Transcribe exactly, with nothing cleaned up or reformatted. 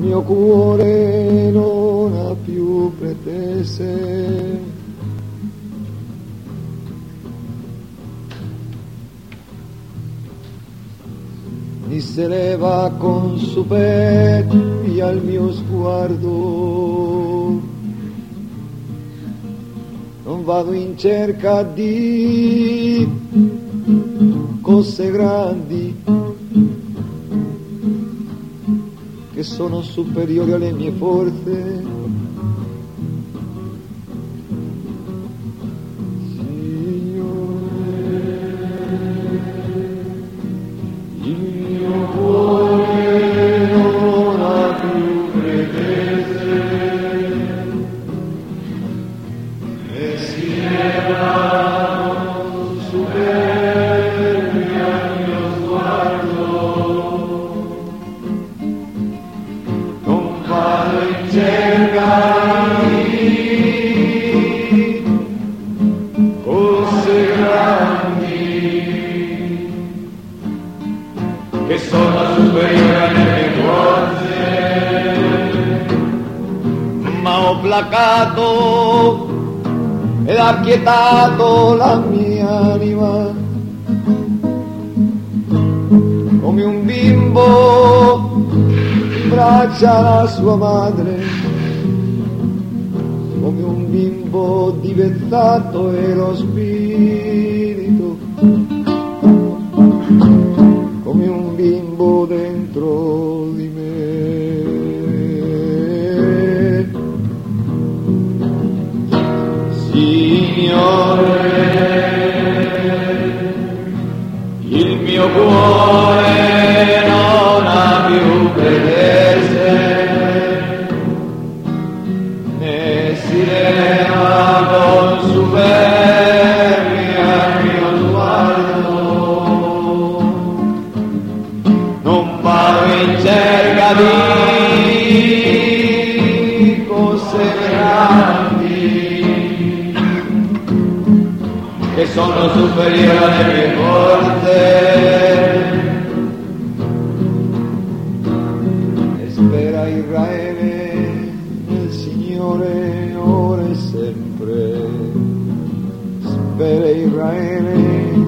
mio cuore non ha più pretese, mi se leva con superbia al mio sguardo, non vado in cerca di cose grandi che sono superiori alle mie forze. Signore, il mio cuore non ha più pretese e si leva con superbia al mio sguardo, cerca di cose grandi che sono superiori alle mie forze, ma ho placato ed acquietato la mia anima come un bimbo abbraccia la sua madre, come un bimbo diventato e lo spirito, come un bimbo dentro di me. Signore, il mio cuore non ha più pretese, ne si leva con superbia al mio sguardo, non vado in cerca di cose grandi che sono superiori alle mie forze. Spera Israele nel Signore ora e sempre, spera Israele